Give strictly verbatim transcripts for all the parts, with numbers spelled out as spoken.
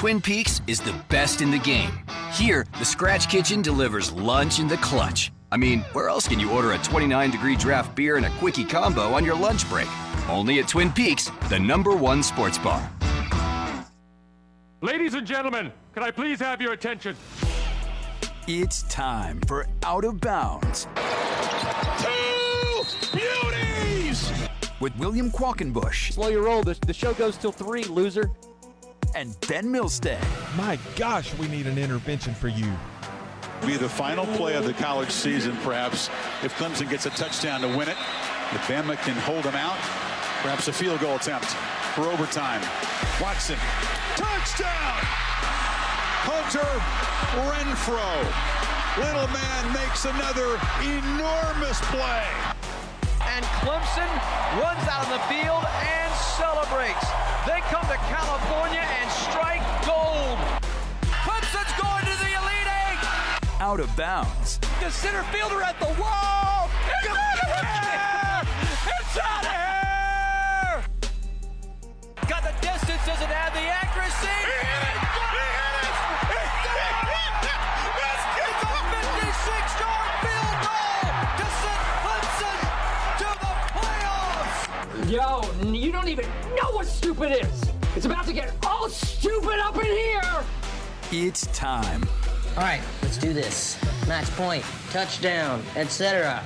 Twin Peaks is the best in the game. Here, the Scratch Kitchen delivers lunch in the clutch. I mean, where else can you order a twenty-nine degree draft beer and a quickie combo on your lunch break? Only at Twin Peaks, the number one sports bar. Ladies and gentlemen, can I please have your attention? It's time for Out of Bounds. Two beauties! With William Qualkenbush. Slow your roll. The, the show goes till three, loser. And Ben Milstead. My gosh, we need an intervention for you. Be the final play of the college season, perhaps, if Clemson gets a touchdown to win it. If Bama can hold them out, perhaps a field goal attempt for overtime. Watson, touchdown! Hunter Renfrow. Little man makes another enormous play. And Clemson runs out on the field and celebrates. They come to California and strike gold. Clemson's going to the Elite Eight. Out of Bounds. The center fielder at the wall. It's out of here! It's out of here! Got the distance, doesn't have the accuracy. He hit it! He hit it! He hit it! Let's get It's a fifty-six yard field goal to send Clemson to the playoffs. Yo, you don't even know what stupid is. It's about to get all stupid up in here. It's time. All right, let's do this. Match point, touchdown, et cetera.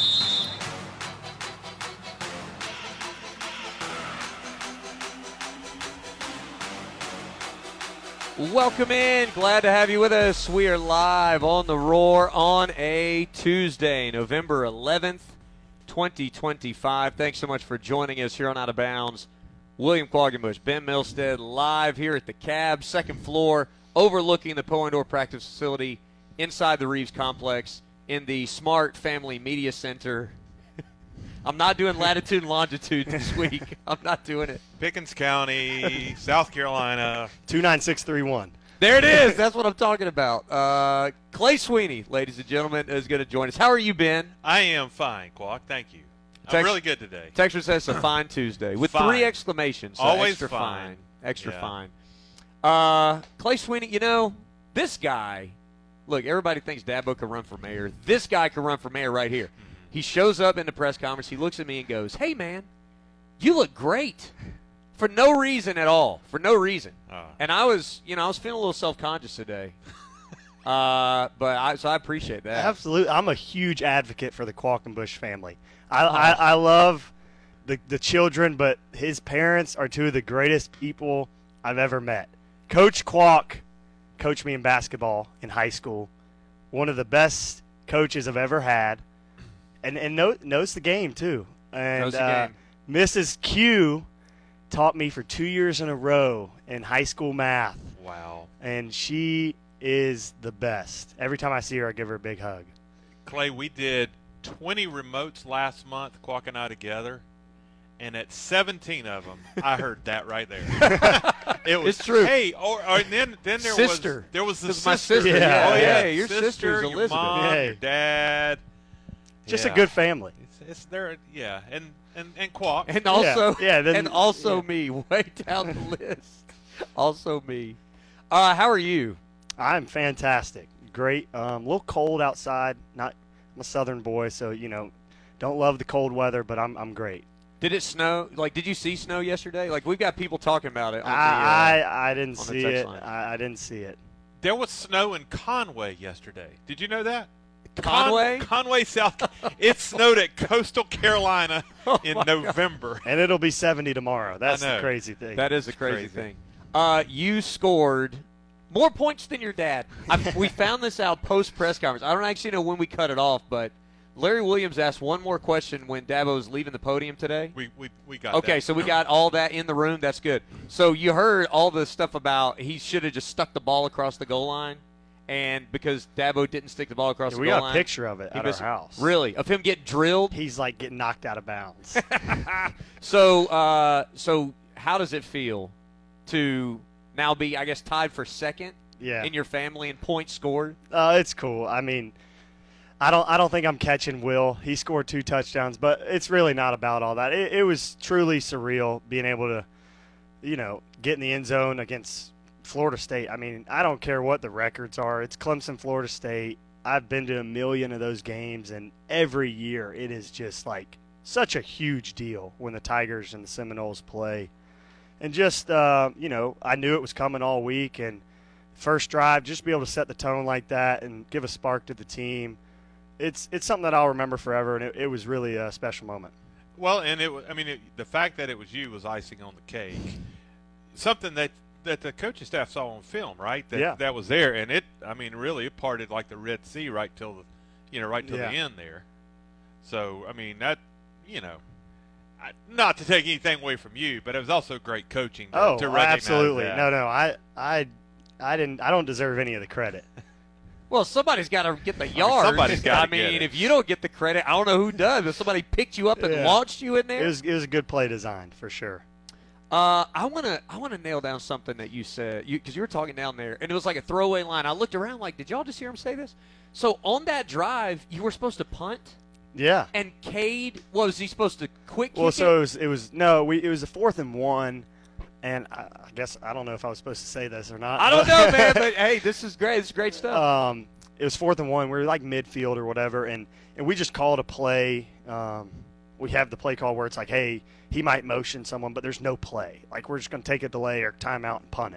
Welcome in. Glad to have you with us. We are live on the Roar on a Tuesday, November eleventh, twenty twenty-five. Thanks so much for joining us here on Out of Bounds. William Qualkenbush, Ben Milstead, live here at the Cab, second floor, overlooking the Poe Indoor Practice Facility inside the Reeves Complex in the Smart Family Media Center. I'm not doing latitude and longitude this week. I'm not doing it. Pickens County, South Carolina. two nine six three one. There it is. That's what I'm talking about. Uh, Clay Sweeney, ladies and gentlemen, is going to join us. How are you, Ben? I am fine, Quack. Thank you. I'm Text, really good today. Texter says a fine Tuesday with fine. three exclamations. So Always extra fine. fine. Extra yeah. fine. Uh, Clay Sweeney, you know, this guy, look, everybody thinks Dabo can run for mayor. This guy can run for mayor right here. Mm-hmm. He shows up in the press conference. He looks at me and goes, hey, man, you look great. For no reason at all. For no reason. Uh, and I was, you know, I was feeling a little self-conscious today. uh, but I, so I appreciate that. Absolutely. I'm a huge advocate for the Qualkenbush family. I, oh. I, I love the, the children, but his parents are two of the greatest people I've ever met. Coach Qualk coached me in basketball in high school. One of the best coaches I've ever had. And and know, knows the game, too. And knows the uh, game. Missus Q taught me for two years in a row in high school math. Wow. And she is the best. Every time I see her, I give her a big hug. Clay, we did twenty remotes last month, Quack and I together, and at seventeen of them, I heard that right there. It was it's true. Hey, or, or and then then there sister. was there was the sister. My sister. Yeah. Yeah. Oh yeah, yeah. your sister, sister's your Elizabeth. mom, Hey. your dad. Just yeah. a good family. It's, it's there, yeah, and and and Quack, and also yeah, yeah then, and also yeah. me, way down the list. Also me. Uh, how are you? I'm fantastic. Great. Um, a little cold outside. Not I'm a southern boy, so you know, don't love the cold weather, but I'm I'm great. Did it snow? Like, did you see snow yesterday? Like, we've got people talking about it. On I the, uh, I, I didn't on see the text it. line. I, I didn't see it. there was snow in Conway yesterday. Did you know that? Conway? Con- Conway, South. It snowed at Coastal Carolina oh in November. God. And it'll be seventy tomorrow. That's the crazy thing. That is a crazy, crazy. thing. Uh, you scored more points than your dad. I, we found this out post-press conference. I don't actually know when we cut it off, but Larry Williams asked one more question when Dabo was leaving the podium today. We we, we got Okay, that. so we got all that in the room. That's good. So you heard all the stuff about he should have just stuck the ball across the goal line. And because Dabo didn't stick the ball across yeah, the we goal got line. a picture of it at missed, our house. Really? Of him getting drilled? He's like getting knocked out of bounds. so, uh, so how does it feel to now be, I guess, tied for second yeah. in your family in points scored? Uh, it's cool. I mean, I don't, I don't think I'm catching Will. He scored two touchdowns, but it's really not about all that. It, it was truly surreal being able to, you know, get in the end zone against Florida State. I mean, I don't care what the records are. It's Clemson, Florida State. I've been to a million of those games, and every year it is just like such a huge deal when the Tigers and the Seminoles play. And just, uh, you know, I knew it was coming all week, and first drive, just be able to set the tone like that and give a spark to the team. It's it's something that I'll remember forever, and it, it was really a special moment. Well, and it was, I mean, it, the fact that it was you was icing on the cake. Something that, that the coaching staff saw on film, right? That, yeah. That was there, and it, I mean, really, it parted like the Red Sea right till the, you know, right till yeah. the end there. So, I mean, that, you know, I, not to take anything away from you, but it was also great coaching to, oh, to recognize absolutely. that. No, no, I, I, I didn't. I don't deserve any of the credit. Well, somebody's got to get the yard. Somebody's got I to mean, get it. if you don't get the credit, I don't know who does. If somebody picked you up and Yeah. launched you in there, It was it was a good play design for sure. Uh, I want to I want to nail down something that you said because you, you were talking down there, and it was like a throwaway line. I looked around like, did y'all just hear him say this? So on that drive, you were supposed to punt, Yeah. and Cade, what was he supposed to quick Well, kick so it? it was, it was no, we it was a fourth and one, and I, I guess I don't know if I was supposed to say this or not. I don't know, man, but hey, this is great. This is great stuff. Um, it was fourth and one. We were like midfield or whatever, and, and we just called a play. Um, we have the play call where it's like, hey, he might motion someone, but there's no play. Like, we're just going to take a delay or timeout and punt it.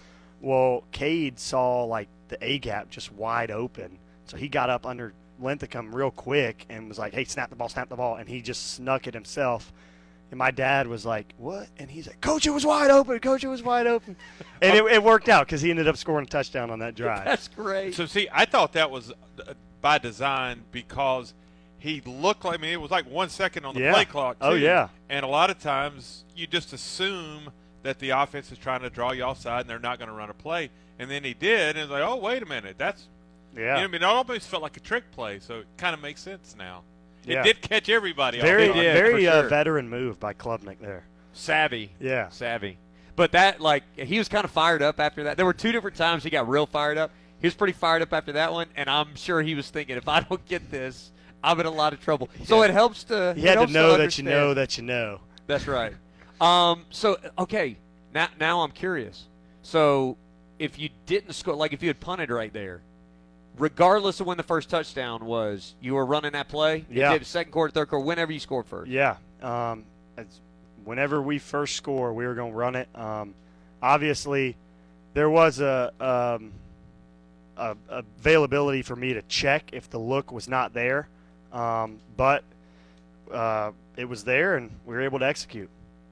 Well, Cade saw, like, the A-gap just wide open, so he got up under Linthicum real quick and was like, hey, snap the ball, snap the ball, and he just snuck it himself. And my dad was like, what? And he's like, Coach, it was wide open. Coach, it was wide open. And it, it worked out because he ended up scoring a touchdown on that drive. That's great. So, see, I thought that was uh, by design because he looked like, I mean, it was like one second on the Yeah. play clock, too. Oh, yeah. And a lot of times you just assume that the offense is trying to draw you offside and they're not going to run a play. And then he did, and it's like, oh, wait a minute. That's, Yeah. you know what I mean? It almost felt like a trick play, so it kind of makes sense now. It Yeah. did catch everybody Very, off. did, very for uh, sure. veteran move by Klubnik there. Savvy. Yeah. Savvy. But that, like, he was kind of fired up after that. There were two different times he got real fired up. He was pretty fired up after that one, and I'm sure he was thinking, if I don't get this, I'm in a lot of trouble. So it helps to You it had to helps know that you understand. know that you know. That's right. Um, so, okay, now, now I'm curious. So if you didn't score, like if you had punted right there, regardless of when the first touchdown was, you were running that play? Yeah. You did second quarter, third quarter, whenever you scored first. Yeah. Um, it's, whenever we first score, we were going to run it. Um, obviously, there was a, um, a, a availability for me to check if the look was not there, um, but uh, it was there, and we were able to execute.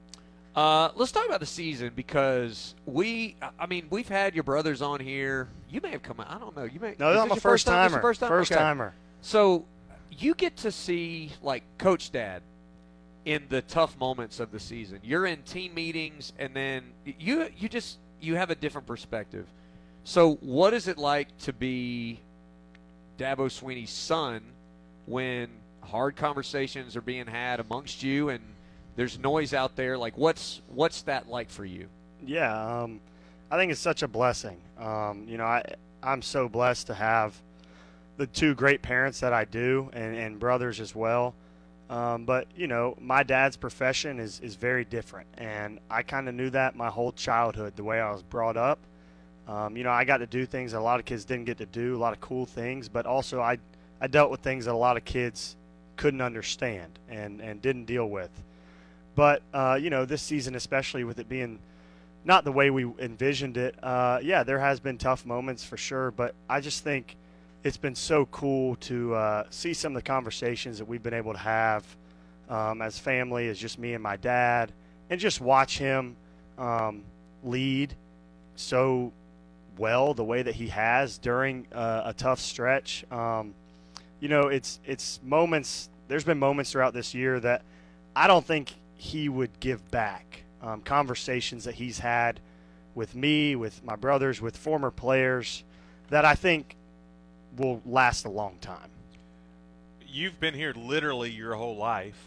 Uh, let's talk about the season because we, I mean, we've had your brothers on here. You may have come out. I don't know. You may. No, is I'm this a your first time? This first-timer. your First time. First Okay. timer. So you get to see like Coach Dad in the tough moments of the season. You're in team meetings, and then you you just you have a different perspective. So what is it like to be Dabo Swinney's son when hard conversations are being had amongst you and there's noise out there? Like, what's what's that like for you? Yeah, um, I think it's such a blessing. Um, you know, I I'm so blessed to have the two great parents that I do, and, and brothers as well. Um, but you know, my dad's profession is is very different, and I kind of knew that my whole childhood, the way I was brought up. Um, you know, I got to do things that a lot of kids didn't get to do, a lot of cool things, but also I I dealt with things that a lot of kids couldn't understand and and didn't deal with. But, uh, you know, this season, especially with it being not the way we envisioned it, uh, yeah, there has been tough moments for sure. But I just think it's been so cool to uh, see some of the conversations that we've been able to have um, as family, as just me and my dad, and just watch him um, lead so well the way that he has during uh, a tough stretch. Um, you know, it's it's moments – there's been moments throughout this year that I don't think – he would give back. Um, conversations that he's had with me, with my brothers, with former players that I think will last a long time. You've been here literally your whole life.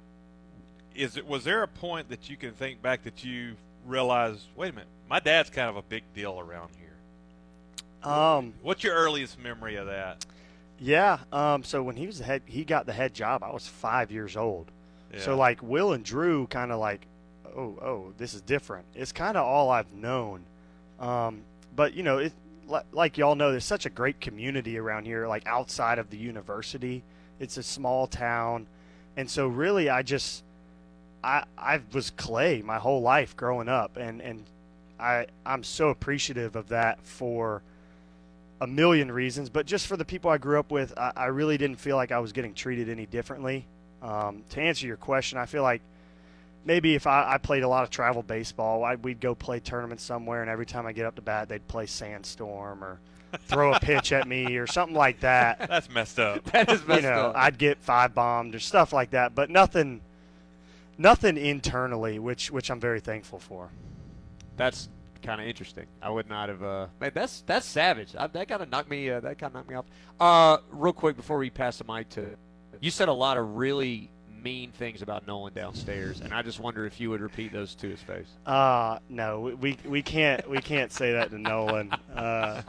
Is it was there a point that you can think back that you realized, wait a minute, my dad's kind of a big deal around here? Um, What's your earliest memory of that? Yeah. Um, so when he was the head, he got the head job. I was five years old. Yeah. So like Will and Drew kind of like, oh, oh, this is different. It's kind of all I've known. Um, but, you know, it, like y'all know, there's such a great community around here, like outside of the university. It's a small town. And so really I just I I was Clay my whole life growing up, and, and I I'm so appreciative of that for a million reasons, but just for the people I grew up with, I, I really didn't feel like I was getting treated any differently. Um, to answer your question, I feel like maybe if I, I played a lot of travel baseball, I, we'd go play tournaments somewhere, and every time I get up to bat, they'd play Sandstorm or throw a pitch at me or something like that. That's messed up. That is messed you know, up. I'd get five bombed or stuff like that, but nothing, nothing internally, which which I'm very thankful for. That's kind of interesting. I would not have. Uh, man, that's that's savage. I, that kind of knocked me. Uh, that kind of knocked me off. Uh, real quick before we pass the mic to, you said a lot of really mean things about Nolan downstairs, and I just wonder if you would repeat those to his face. Uh no, we we can't we can't say that to Nolan. Uh,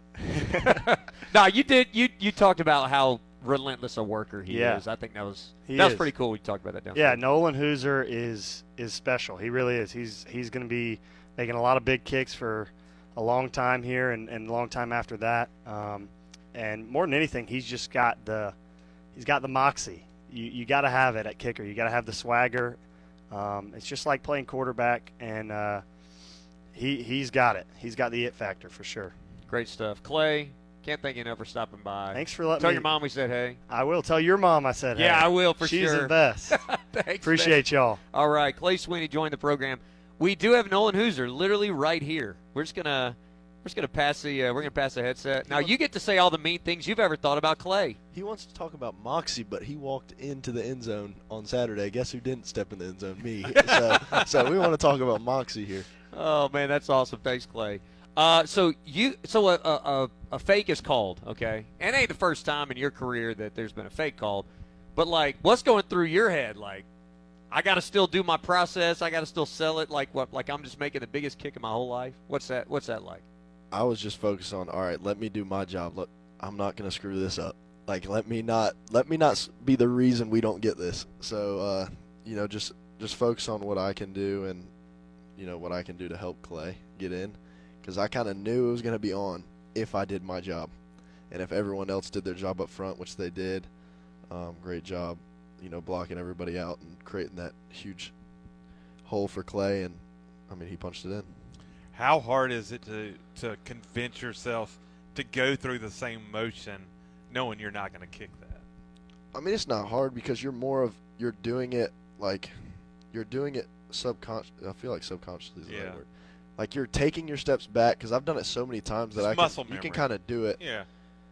no, you did. You you talked about how relentless a worker he Yeah. is. I think that was He that was is. pretty cool. We talked about that downstairs. Yeah, Nolan Hooser is is special. He really is. He's he's going to be making a lot of big kicks for a long time here and, and a long time after that. Um, and more than anything, he's just got the he's got the moxie. You you got to have it at kicker. You got to have the swagger. Um, it's just like playing quarterback, and uh, he he's got it. He's got the it factor for sure. Great stuff, Clay. Can't thank you enough for stopping by. Thanks for letting Tell me. your mom we said hey. I will tell your mom I said hey. Yeah, I will for She's sure. the best. Thanks, Appreciate man. y'all. All right, Clay Sweeney joined the program. We do have Nolan Hooser literally right here. We're just gonna we're just gonna pass the uh, we're gonna pass the headset. Now you get to say all the mean things you've ever thought about Clay. He wants to talk about Moxie, but he walked into the end zone on Saturday. Guess who didn't step in the end zone? Me. so, so we want to talk about Moxie here. Oh man, that's awesome. Thanks, Clay. Uh, so you so a, a a fake is called, okay? And it ain't the first time in your career that there's been a fake called, but like, what's going through your head? Like, I got to still do my process. I got to still sell it. Like what? Like I'm just making the biggest kick of my whole life. What's that? What's that like? I was just focused on, all right, let me do my job. Look, I'm not going to screw this up. Like, let me not let me not be the reason we don't get this. So, uh, you know, just just focus on what I can do and, you know, what I can do to help Clay get in. Because I kind of knew it was going to be on if I did my job. And if everyone else did their job up front, which they did, um, great job, you know, blocking everybody out and creating that huge hole for Clay. And, I mean, he punched it in. How hard is it to, to convince yourself to go through the same motion knowing you're not going to kick that? I mean, it's not hard because you're more of – you're doing it like – you're doing it subconscious. I feel like subconsciously is the Yeah. right word. Like you're taking your steps back because I've done it so many times that It's I muscle can, you can memory. kind of do it. Yeah.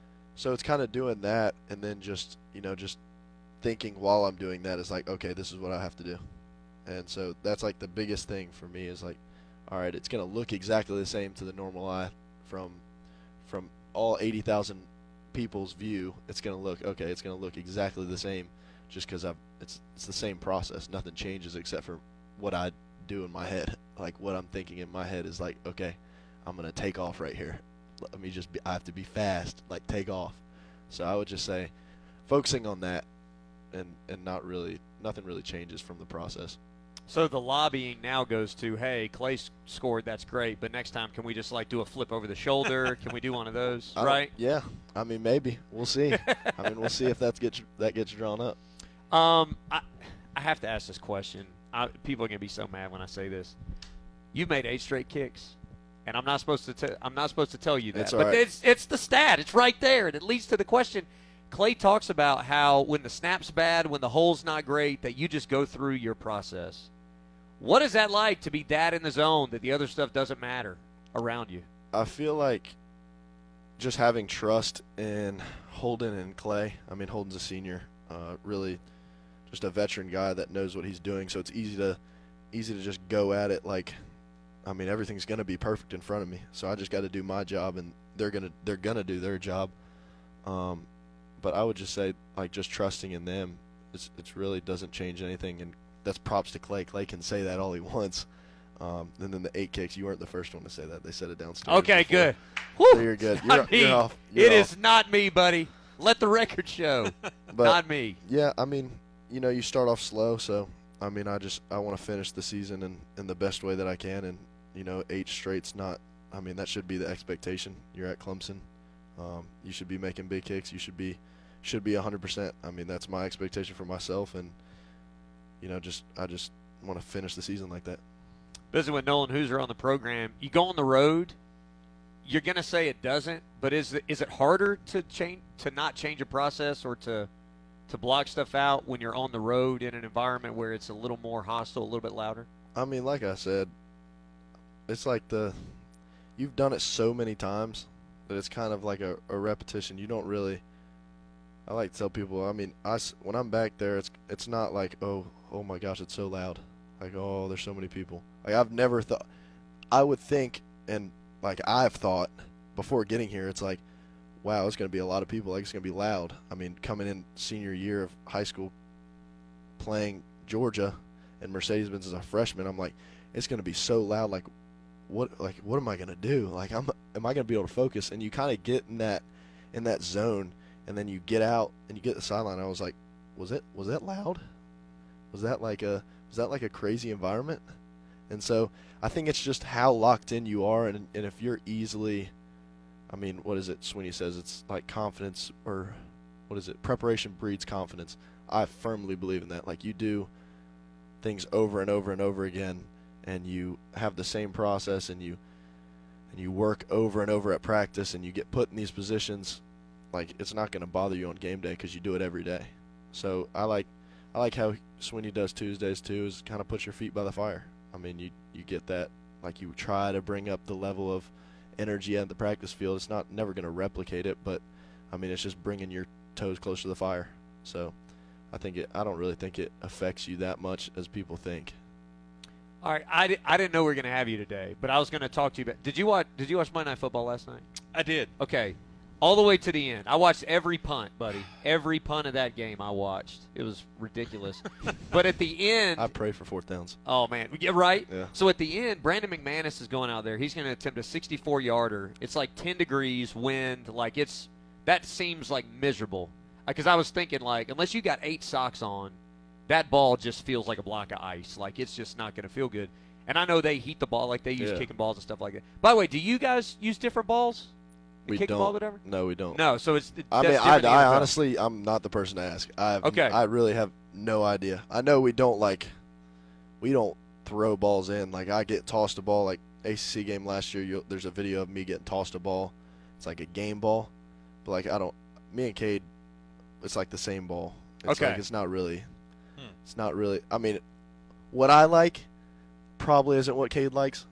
So it's kind of doing that and then just, you know, just thinking while I'm doing that is like, okay, this is what I have to do. And so that's like the biggest thing for me is like, all right, it's going to look exactly the same to the normal eye from from all eighty thousand people's view. It's going to look, okay, it's going to look exactly the same just because I've it's it's the same process. Nothing changes except for what I do in my head. Like what I'm thinking in my head is like, okay, I'm going to take off right here. Let me just be, I have to be fast, like take off. So I would just say focusing on that and, and not really, nothing really changes from the process. So the lobbying now goes to, hey, Clay s- scored, that's great, but next time can we just like do a flip over the shoulder? Can we do one of those, I don't- right? Yeah. I mean, maybe. We'll see. I mean, we'll see if that gets, that gets drawn up. Um, I, I have to ask this question. I, people are gonna be so mad when I say this. You've made eight straight kicks, and I'm not supposed to. T- I'm not supposed to tell you that, It's all but right. it's it's the stat. It's right there, and it leads to the question. Clay talks about how when the snap's bad, when the hole's not great, that you just go through your process. What is that like to be that in the zone that the other stuff doesn't matter around you? I feel like just having trust in Holden and Clay. I mean, Holden's a senior, uh, really just a veteran guy that knows what he's doing. So it's easy to easy to just go at it like, I mean, everything's going to be perfect in front of me. So I just got to do my job, and they're gonna they're gonna do their job. Um, but I would just say like just trusting in them. It's it's really doesn't change anything, and that's props to Clay. Clay can say that all he wants. Um, and then the eight kicks, you weren't the first one to say that. They said it downstairs. Okay, before. good. So Whew, you're good. it's You're, not me. you're off. You're It off. is not me, buddy. Let the record show. But, not me. Yeah, I mean, you know, you start off slow, so I mean, I just I want to finish the season in, in the best way that I can, and you know, eight straight's not I mean, that should be the expectation. You're at Clemson. Um, you should be making big kicks. You should be should be one hundred percent. I mean, that's my expectation for myself, and you know, just I just want to finish the season like that. Visiting with Nolan Hooser on the program. You go on the road, you're going to say it doesn't, but is it, is it harder to change to not change a process or to to block stuff out when you're on the road in an environment where it's a little more hostile, a little bit louder? I mean, like I said, it's like the you've done it so many times that it's kind of like a, a repetition. You don't really. I like to tell people. I mean, I when I'm back there, it's it's not like oh oh my gosh, it's so loud. Like oh, there's so many people. Like I've never thought. I would think, and like I've thought before getting here, it's like, wow, it's going to be a lot of people. Like it's going to be loud. I mean, coming in senior year of high school, playing Georgia, and Mercedes-Benz as a freshman, I'm like, it's going to be so loud. Like, what? Like, what am I going to do? Like, I'm, am I going to be able to focus? And you kind of get in that, in that zone, and then you get out and you get the sideline. I was like, was it? Was that loud? Was that like a? Was that like a crazy environment? And so I think it's just how locked in you are, and and if you're easily. I mean, what is it? Sweeney says it's like confidence, or what is it? Preparation breeds confidence. I firmly believe in that. Like you do things over and over and over again, and you have the same process, and you and you work over and over at practice, and you get put in these positions. Like it's not going to bother you on game day because you do it every day. So I like I like how Sweeney does Tuesdays too. Is kind of put your feet by the fire. I mean, you you get that. Like you try to bring up the level of energy at the practice field. It's not never going to replicate it, but I mean it's just bringing your toes closer to the fire. So I think it I don't really think it affects you that much as people think. All right, I, di- I didn't know we were going to have you today, but I was going to talk to you about. Did you watch Did you watch Monday Night Football last night? I did. Okay, all the way to the end. I watched every punt, buddy. Every punt of that game I watched. It was ridiculous. But at the end, I pray for fourth downs. Oh man, yeah, right. Yeah. So at the end, Brandon McManus is going out there. He's going to attempt a sixty-four yarder. It's like ten degrees, wind. Like it's that seems like miserable. Because I was thinking like, unless you got eight socks on, that ball just feels like a block of ice. Like it's just not going to feel good. And I know they heat the ball like they use Yeah. kicking balls and stuff like that. By the way, do you guys use different balls? We kick don't. ball, whatever? No, we don't. No, so it's. I that's mean, I, different than I N F L. honestly, I'm not the person to ask. I have, Okay. I really have no idea. I know we don't like, we don't throw balls in. Like I get tossed a ball. Like A C C game last year, you, there's a video of me getting tossed a ball. It's like a game ball, but like I don't. Me and Cade, it's like the same ball. It's Okay. Like it's not really. Hmm. It's not really. I mean, what I like probably isn't what Cade likes.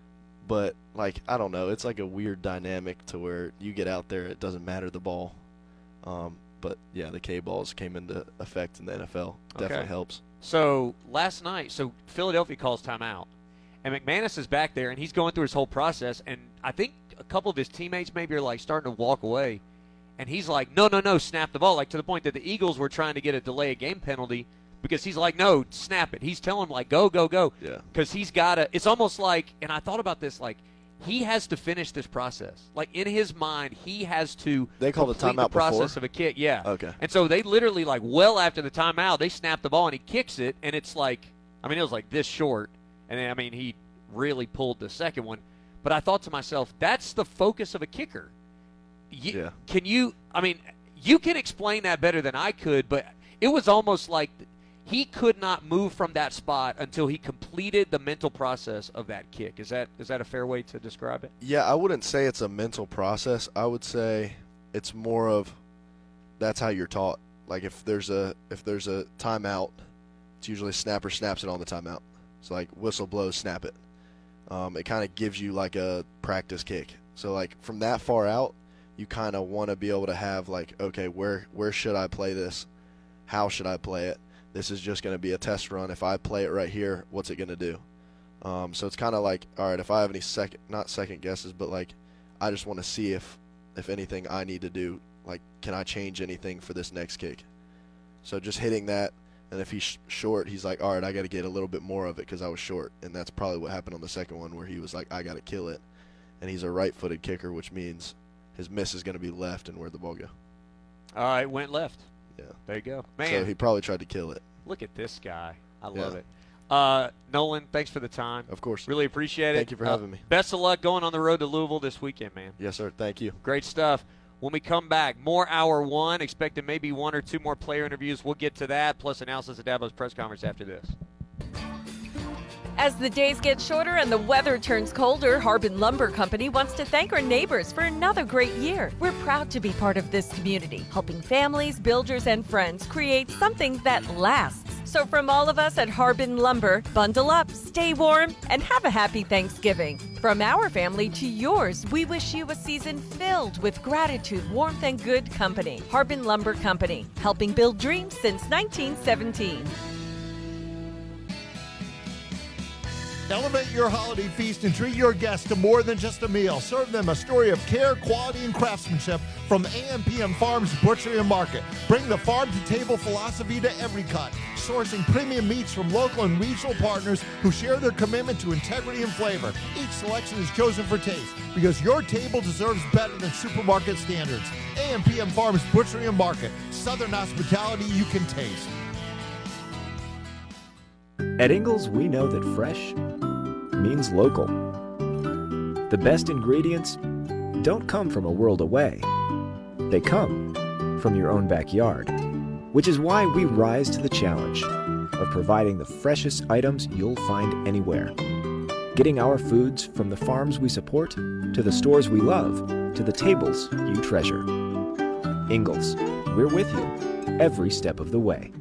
But, like, I don't know. It's like a weird dynamic to where you get out there, it doesn't matter the ball. Um, but, yeah, the K-balls came into effect in the N F L. Definitely Okay. helps. So last night, so Philadelphia calls timeout, and McManus is back there, and he's going through his whole process, and I think a couple of his teammates maybe are, like, starting to walk away, and he's like, no, no, no, snap the ball, like to the point that the Eagles were trying to get a delay of game penalty because he's like, no, snap it. He's telling him, like, go, go, go. Yeah. Because he's got to – it's almost like – and I thought about this, like, he has to finish this process. Like, in his mind, he has to They called a complete timeout the process before? of a kick. Yeah. Okay. And so they literally, like, well after the timeout, they snap the ball, and he kicks it, and it's like – I mean, it was like this short. And, then, I mean, he really pulled the second one. But I thought to myself, that's the focus of a kicker. Y- Yeah. Can you – I mean, you can explain that better than I could, but it was almost like – he could not move from that spot until he completed the mental process of that kick. Is that is that a fair way to describe it? Yeah, I wouldn't say it's a mental process. I would say it's more of that's how you're taught. Like if there's a if there's a timeout, it's usually snapper snaps it on the timeout. So like whistle blows, snap it. Um, it kind of gives you like a practice kick. So like from that far out, you kind of want to be able to have like, okay, where where should I play this? How should I play it? This is just going to be a test run. If I play it right here, what's it going to do? Um, so it's kind of like, all right, if I have any second, not second guesses, but like, I just want to see if, if anything I need to do, like, can I change anything for this next kick? So just hitting that, and if he's sh- short, he's like, all right, I got to get a little bit more of it because I was short. And that's probably what happened on the second one where he was like, I got to kill it. And he's a right-footed kicker, which means his miss is going to be left and where'd the ball go? All right, went left. Yeah. There you go. Man, So he probably tried to kill it. look at this guy. I love Yeah. it. Uh, Nolan, thanks for the time. Of course. Really appreciate it. Thank you for uh, having me. Best of luck going on the road to Louisville this weekend, man. Yes, sir. Thank you. Great stuff. When we come back, more hour one, expecting maybe one or two more player interviews. We'll get to that, plus analysis at Dabo's press conference after this. As the days get shorter and the weather turns colder, Harbin Lumber Company wants to thank our neighbors for another great year. We're proud to be part of this community, helping families, builders, and friends create something that lasts. So from all of us at Harbin Lumber, bundle up, stay warm, and have a happy Thanksgiving. From our family to yours, we wish you a season filled with gratitude, warmth, and good company. Harbin Lumber Company, helping build dreams since nineteen seventeen. Elevate your holiday feast and treat your guests to more than just a meal. Serve them a story of care, quality, and craftsmanship from A M P M Farms Butchery and Market. Bring the farm-to-table philosophy to every cut, sourcing premium meats from local and regional partners who share their commitment to integrity and flavor. Each selection is chosen for taste because your table deserves better than supermarket standards. A M P M Farms Butchery and Market, Southern hospitality you can taste. At Ingalls, we know that fresh means local. The best ingredients don't come from a world away. They come from your own backyard, which is why we rise to the challenge of providing the freshest items you'll find anywhere. Getting our foods from the farms we support, to the stores we love, to the tables you treasure. Ingalls, we're with you every step of the way.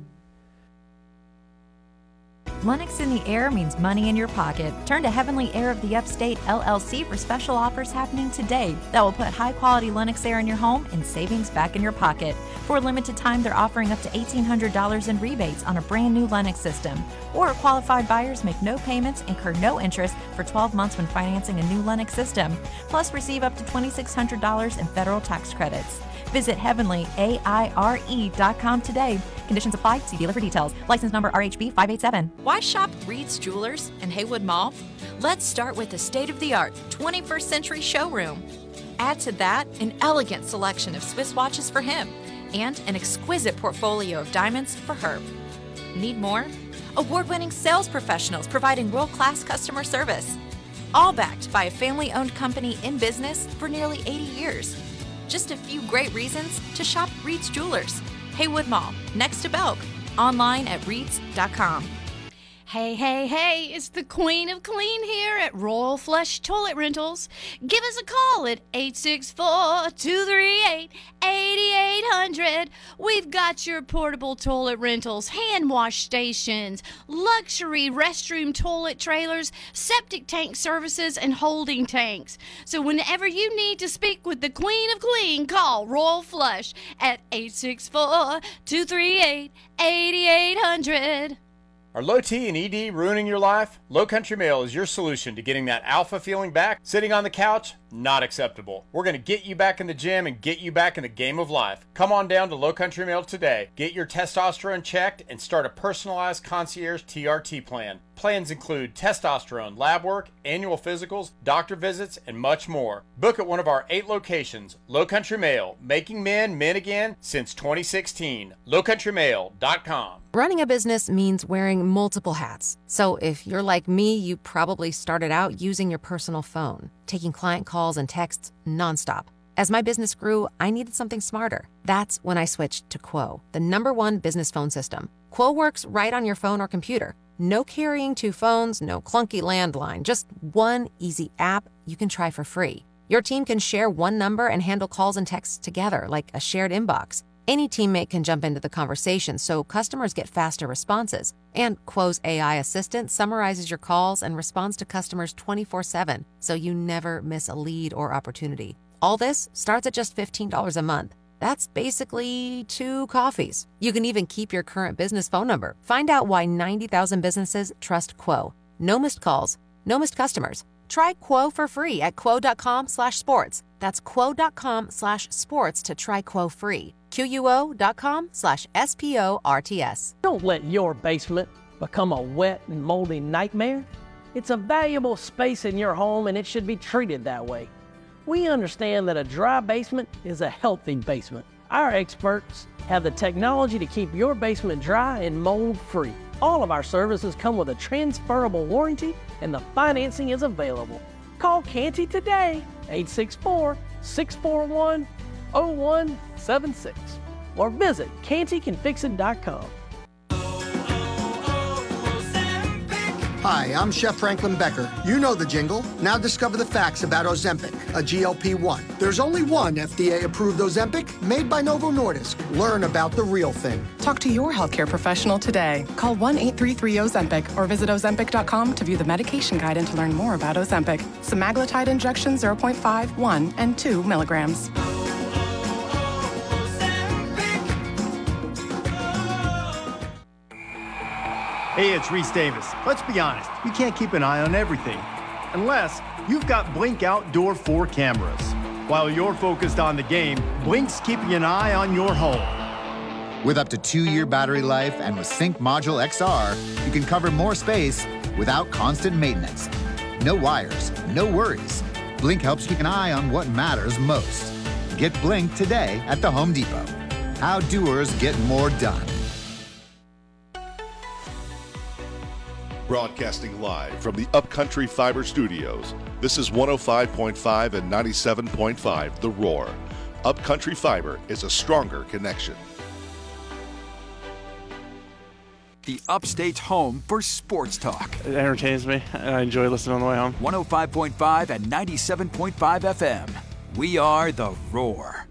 Lennox in the air means money in your pocket. Turn to Heavenly Air of the Upstate, L L C for special offers happening today that will put high-quality Lennox air in your home and savings back in your pocket. For a limited time, they're offering up to eighteen hundred dollars in rebates on a brand new Lennox system. Or qualified buyers make no payments, incur no interest for twelve months when financing a new Lennox system. Plus, receive up to twenty-six hundred dollars in federal tax credits. Visit heavenly A I R E dot com today. Conditions apply. See dealer for details. License number R H B five eight seven. Why shop Reed's Jewelers in Haywood Mall? Let's start with the state-of-the-art twenty-first century showroom. Add to that an elegant selection of Swiss watches for him and an exquisite portfolio of diamonds for her. Need more? Award-winning sales professionals providing world-class customer service. All backed by a family-owned company in business for nearly eighty years. Just a few great reasons to shop Reed's Jewelers. Haywood Mall, next to Belk. Online at reeds dot com. Hey, hey, hey, it's the Queen of Clean here at Royal Flush Toilet Rentals. Give us a call at eight six four, two three eight, eight eight hundred. We've got your portable toilet rentals, hand wash stations, luxury restroom toilet trailers, septic tank services, and holding tanks. So whenever you need to speak with the Queen of Clean, call Royal Flush at eight six four, two three eight, eight eight hundred. Are low T and E D ruining your life? Low Country Mail is your solution to getting that alpha feeling back. Sitting on the couch? Not acceptable. We're going to get you back in the gym and get you back in the game of life. Come on down to Low Country Mail today. Get your testosterone checked and start a personalized concierge T R T plan. Plans include testosterone, lab work, annual physicals, doctor visits, and much more. Book at one of our eight locations. Low Country Mail, making men men again since twenty sixteen. low country mail dot com. Running a business means wearing multiple hats. So if you're like me, you probably started out using your personal phone, taking client calls and texts nonstop. As my business grew, I needed something smarter. That's when I switched to Quo, the number one business phone system. Quo works right on your phone or computer. No carrying two phones, no clunky landline, just one easy app you can try for free. Your team can share one number and handle calls and texts together like a shared inbox. Any teammate can jump into the conversation so customers get faster responses. And Quo's A I assistant summarizes your calls and responds to customers twenty-four seven, so you never miss a lead or opportunity. All this starts at just fifteen dollars a month. That's basically two coffees. You can even keep your current business phone number. Find out why ninety thousand businesses trust Quo. No missed calls, no missed customers. Try Quo for free at quo.com slash sports. That's quo.com slash sports to try Quo free. Q-U-O.com slash S-P-O-R-T-S. Don't let your basement become a wet and moldy nightmare. It's a valuable space in your home and it should be treated that way. We understand that a dry basement is a healthy basement. Our experts have the technology to keep your basement dry and mold-free. All of our services come with a transferable warranty, and the financing is available. Call Canty today, eight six four, six four one, zero one seven six, or visit canty can fix it dot com. Hi, I'm Chef Franklin Becker. You know the jingle. Now discover the facts about Ozempic, a G L P one. There's only one F D A-approved Ozempic made by Novo Nordisk. Learn about the real thing. Talk to your healthcare professional today. Call one eight three three Ozempic or visit ozempic dot com to view the medication guide and to learn more about Ozempic. Semaglutide injection zero point five, one, and two milligrams. Hey, it's Reese Davis. Let's be honest, you can't keep an eye on everything unless you've got Blink Outdoor four cameras. While you're focused on the game, Blink's keeping an eye on your home. With up to two-year battery life and with Sync Module X R, you can cover more space without constant maintenance. No wires, no worries. Blink helps keep an eye on what matters most. Get Blink today at the Home Depot. How doers get more done. Broadcasting live from the Upcountry Fiber Studios, this is one oh five point five and ninety-seven point five The Roar. Upcountry Fiber is a stronger connection. The Upstate's home for sports talk. It entertains me. I enjoy listening on the way home. one oh five point five and ninety-seven point five F M. We are The Roar.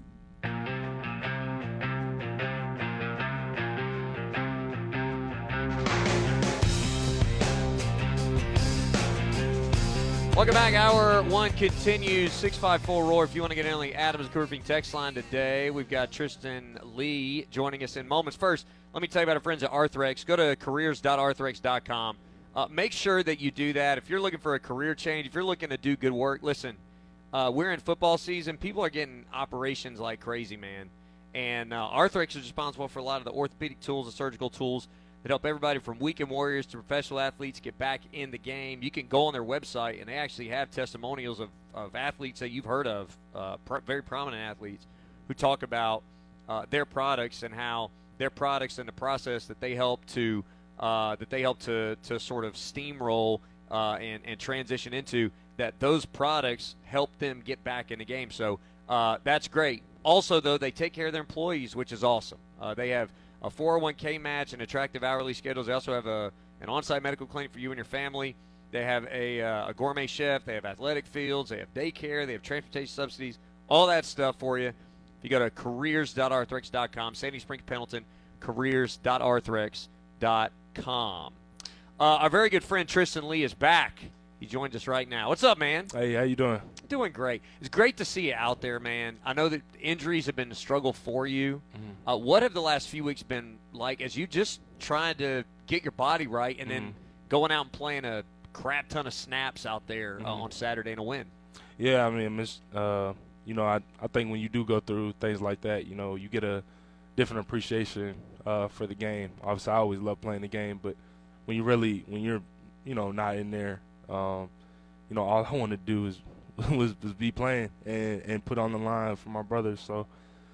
Welcome back. Hour one continues. six five four Roar. If you want to get in on the Adams Roofing text line today, we've got Tristan Lee joining us in moments. First, let me tell you about our friends at Arthrex. Go to careers dot arthrex dot com. Uh, make sure that you do that. If you're looking for a career change, if you're looking to do good work, listen, uh, we're in football season. People are getting operations like crazy, man. And uh, Arthrex is responsible for a lot of the orthopedic tools and surgical tools that help everybody from weekend warriors to professional athletes get back in the game. You can go on their website, and they actually have testimonials of, of athletes that you've heard of, uh, pr- very prominent athletes, who talk about uh, their products and how their products and the process that they help to uh, that they help to to sort of steamroll uh, and and transition into, that those products help them get back in the game. So uh, that's great. Also, though, they take care of their employees, which is awesome. Uh, they have a four oh one k match and attractive hourly schedules. They also have a an on-site medical clinic for you and your family. They have a, uh, a gourmet chef. They have athletic fields. They have daycare. They have transportation subsidies. All that stuff for you. If you go to careers dot arthrex dot com, Sandy Springs, Pendleton, careers dot arthrex dot com. Uh, our very good friend Tristan Lee is back. He joins us right now. What's up, man? Hey, how you doing? Doing great. It's great to see you out there, man. I know that injuries have been a struggle for you. Mm-hmm. Uh, what have the last few weeks been like as you just trying to get your body right and mm-hmm. then going out and playing a crap ton of snaps out there mm-hmm. uh, on Saturday in a win? Yeah, I mean, it's, uh, you know, I, I think when you do go through things like that, you know, you get a different appreciation uh, for the game. Obviously, I always love playing the game, but when you really, when you're, you know, not in there, um, you know, all I want to do is was, was be playing and, and put on the line for my brothers. So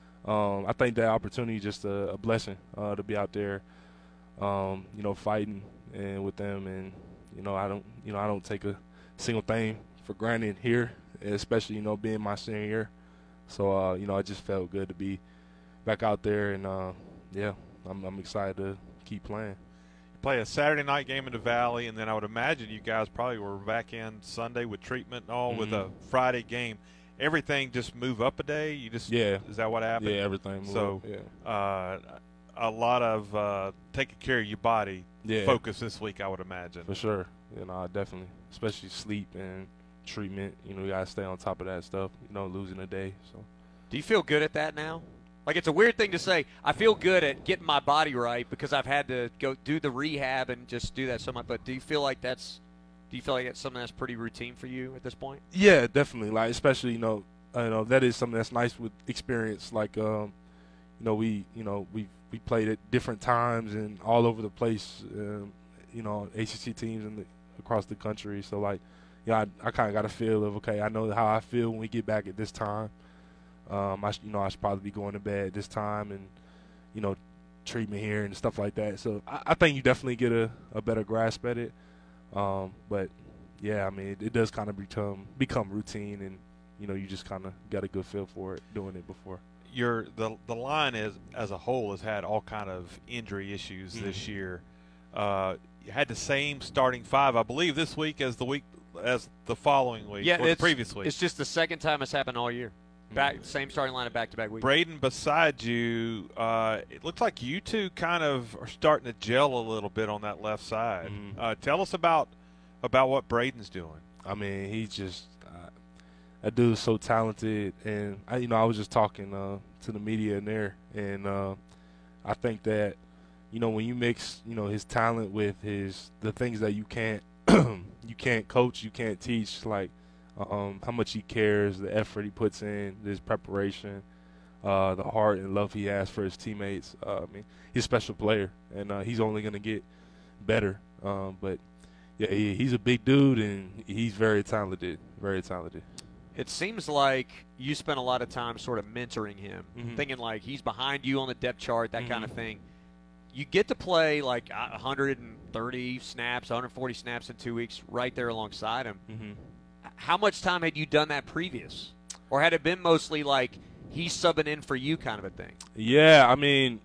um, I think that opportunity is just a, a blessing uh, to be out there, um, you know, fighting and with them. And, you know, I don't, you know, I don't take a single thing for granted here, especially, you know, being my senior year. So, uh, you know, it just felt good to be back out there. And, uh, yeah, I'm, I'm excited to keep playing. Play a Saturday night game in the Valley, and then I would imagine you guys probably were back in Sunday with treatment and all, mm-hmm. with a Friday game. Everything just move up a day? You just Yeah. Is that what happened? Yeah, everything moved so, up, yeah. Uh, a lot of uh, taking care of your body yeah. focus this week, I would imagine. For sure. You know, definitely. Especially sleep and treatment. You know, you got to stay on top of that stuff, you know, losing a day. So. Do you feel good at that now? Like, it's a weird thing to say, I feel good at getting my body right because I've had to go do the rehab and just do that so much. But do you feel like that's do you feel like it's something that's pretty routine for you at this point? Yeah, definitely. Like, especially, you know, uh, you know, that is something that's nice with experience. Like, um, you know, we, you know, we we played at different times and all over the place. Um, you know, A C C teams in the, across the country. So, like, yeah, I, I kind of got a feel of, okay, I know how I feel when we get back at this time. Um, I, sh- you know, I should probably be going to bed this time and, you know, treatment here and stuff like that. So I, I think you definitely get a, a better grasp at it. Um, but yeah, I mean, it, it does kind of become become routine, and you know, you just kind of got a good feel for it doing it before. Your the the line is as a whole has had all kind of injury issues Mm-hmm. this year. Uh, you had the same starting five, I believe, this week as the week as the following week Yeah, or the it's, previous week. it's just the second time it's happened all year. Back same starting lineup back to back weeks. Braden, beside you, uh, it looks like you two kind of are starting to gel a little bit on that left side. Mm-hmm. Uh, tell us about about what Braden's doing. I mean, he's just uh, that dude's so talented, and I, you know, I was just talking uh, to the media in there, and uh, I think that, you know, when you mix, you know, his talent with his the things that you can't you can't coach, you can't teach, like um, how much he cares, the effort he puts in, his preparation, uh, the heart and love he has for his teammates. Uh, I mean, he's a special player, and uh, he's only going to get better. Um, but yeah, he, he's a big dude, and he's very talented, very talented. It seems like you spent a lot of time sort of mentoring him, Mhm. thinking like he's behind you on the depth chart, that kind of Mhm. thing. You get to play like one hundred thirty snaps, one hundred forty snaps in two weeks right there alongside him. Mhm. How much time had you done that previous? Or had it been mostly like he's subbing in for you kind of a thing? Yeah, I mean,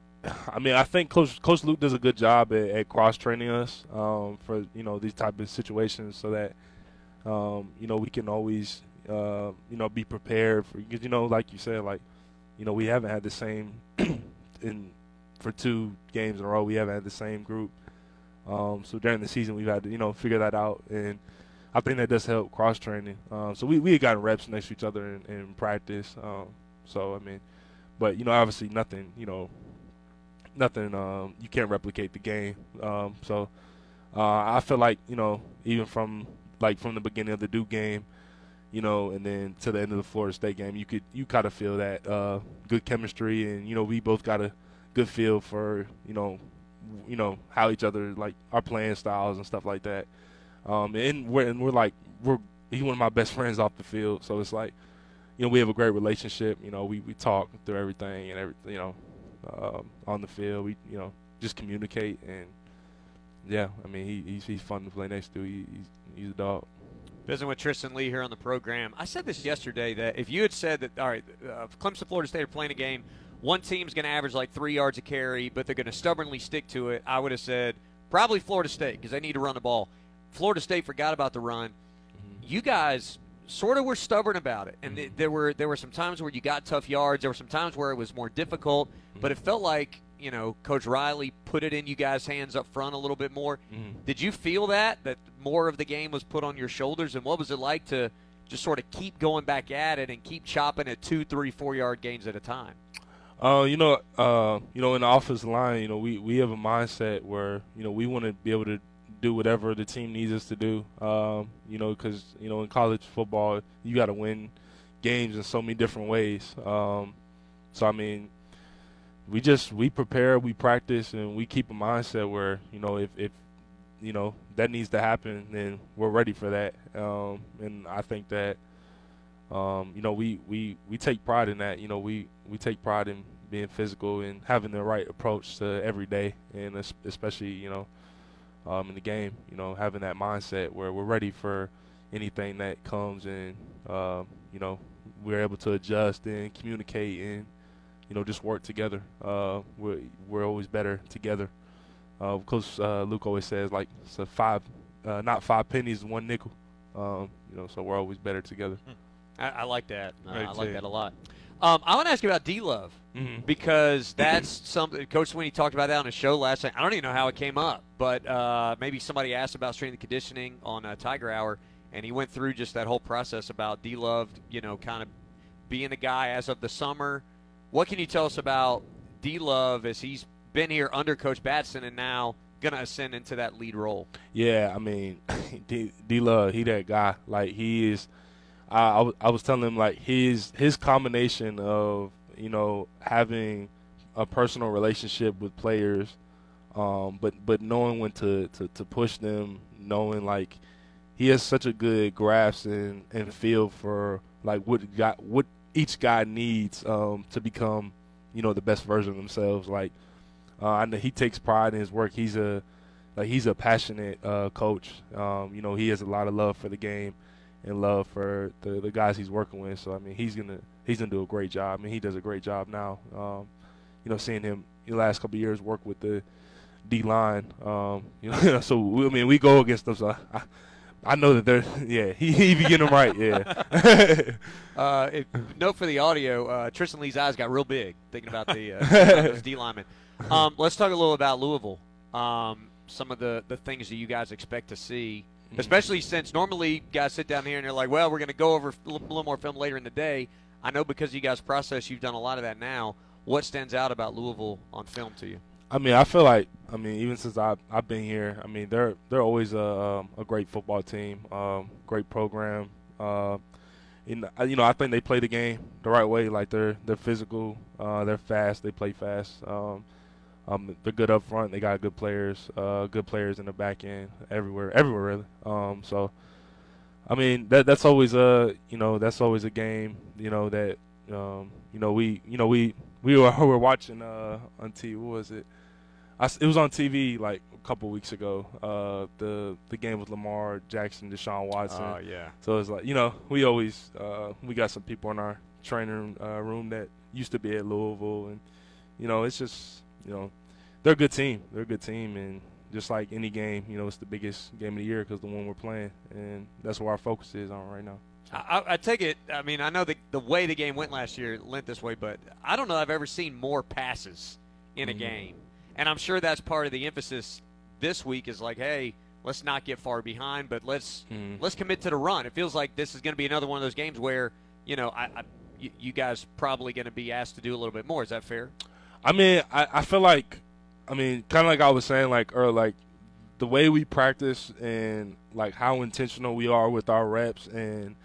I mean, I think Coach Coach Luke does a good job at, at cross training us um, for you know these type of situations, so that um, you know we can always uh, you know be prepared for, because you know like you said, like you know we haven't had the same in for two games in a row, we haven't had the same group. Um, so during the season we've had to you know figure that out, and I think that does help cross training. Um, so we we had gotten reps next to each other in, in practice. Um, so I mean, but you know obviously nothing you know. Nothing. Um, you can't replicate the game. Um, so uh, I feel like you know, even from like from the beginning of the Duke game, you know, and then to the end of the Florida State game, you could you kind of feel that uh, good chemistry, and you know, we both got a good feel for you know, w- you know how each other like our playing styles and stuff like that. Um, and we're and we're like we're he's one of my best friends off the field, so it's like you know we have a great relationship. You know, we we talk through everything and every you know. Um, on the field, we you know just communicate, and yeah, I mean he, he's he's fun to play next to. He, he's he's a dog. Visiting with Tristan Lee here on the program. I said this yesterday that if you had said that, all right, uh, Clemson, Florida State are playing a game, one team's going to average like three yards a carry, but they're going to stubbornly stick to it, I would have said probably Florida State because they need to run the ball. Florida State forgot about the run. Mm-hmm. You guys sort of were stubborn about it, and th- there were there were some times where you got tough yards. There were some times where it was more difficult, but it felt like you know Coach Riley put it in you guys' hands up front a little bit more. Mm-hmm. Did you feel that that more of the game was put on your shoulders, and what was it like to just sort of keep going back at it and keep chopping at two, three, four yard gains at a time? Uh, you know, uh, you know, in the offensive line, you know, we, we have a mindset where you know we want to be able to do whatever the team needs us to do. Um, you know, because you know in college football you got to win games in so many different ways. Um, so I mean, we just we prepare, we practice, and we keep a mindset where you know if, if you know that needs to happen, then we're ready for that. Um, and I think that um, you know we, we, we take pride in that. You know we, we take pride in being physical and having the right approach to every day, and especially you know. Um, in the game, you know, having that mindset where we're ready for anything that comes, and uh, you know, we're able to adjust and communicate and you know just work together. Uh, we're we're always better together. Uh, Coach uh, Luke always says like it's a five, uh, not five pennies, one nickel. Um, you know, so we're always better together. I, I like that. Uh, Right, I like too. that a lot. Um, I want to ask you about D-Love Mhm. because that's something Coach Sweeney talked about that on his show last night. I don't even know how it came up, but uh, maybe somebody asked about strength and conditioning on uh, Tiger Hour, and he went through just that whole process about D-Love, you know, kind of being the guy as of the summer. What can you tell us about D-Love as he's been here under Coach Batson and now going to ascend into that lead role? Yeah, I mean, D, D Love, he that guy. Like he is. I, I, was, I was telling him like his his combination of you know having a personal relationship with players, um, but but knowing when to, to, to push them, knowing like he has such a good grasp and, and feel for like what got what each guy needs um, to become you know the best version of themselves. Like uh, I know he takes pride in his work. He's a like he's a passionate uh, coach. Um, you know, he has a lot of love for the game and love for the, the guys he's working with. So I mean, he's gonna he's gonna do a great job. I mean, he does a great job now. Um, you know, seeing him the last couple of years work with the D line. Um, you know, so we, I mean, we go against them. So I, I know that they're yeah. He he be getting them right. Yeah. uh, if, note for the audio: uh, Tristan Lee's eyes got real big thinking about the uh, about those D linemen. Um, let's talk a little about Louisville. Um, some of the, the things that you guys expect to see, especially since normally guys sit down here and they're like, well, we're going to go over a little more film later in the day. I know because you guys process, you've done a lot of that now. What stands out about Louisville on film to you? I mean, I feel like, I mean, even since I've, I've been here, I mean, they're they're always a, um, a great football team, um, great program. Uh, and, you know, I think they play the game the right way. Like, they're they're physical, uh, they're fast, they play fast. Um, Um, they're good up front. They got good players, uh, good players in the back end, everywhere, everywhere really. Um, so, I mean, that that's always a, you know, that's always a game, you know, that, um, you know, we, you know, we we were, we were watching uh, on T V. What was it? I, it was on T V like a couple weeks ago. Uh, the the game with Lamar Jackson, Deshaun Watson. Oh yeah. So it's like, you know, we always uh, we got some people in our training uh, room that used to be at Louisville, and you know, it's just. You know, they're a good team. They're a good team, and just like any game, you know, it's the biggest game of the year because the one we're playing, and that's where our focus is on right now. I, I take it. I mean, I know the the way the game went last year went this way, but I don't know I've ever seen more passes in a Mm-hmm. game, and I'm sure that's part of the emphasis this week is like, hey, let's not get far behind, but let's Mm-hmm. let's commit to the run. It feels like this is going to be another one of those games where, you know, I, I you, you guys probably going to be asked to do a little bit more. Is that fair? I mean, I, I feel like, I mean, kind of like I was saying, like, or like the way we practice and like how intentional we are with our reps, and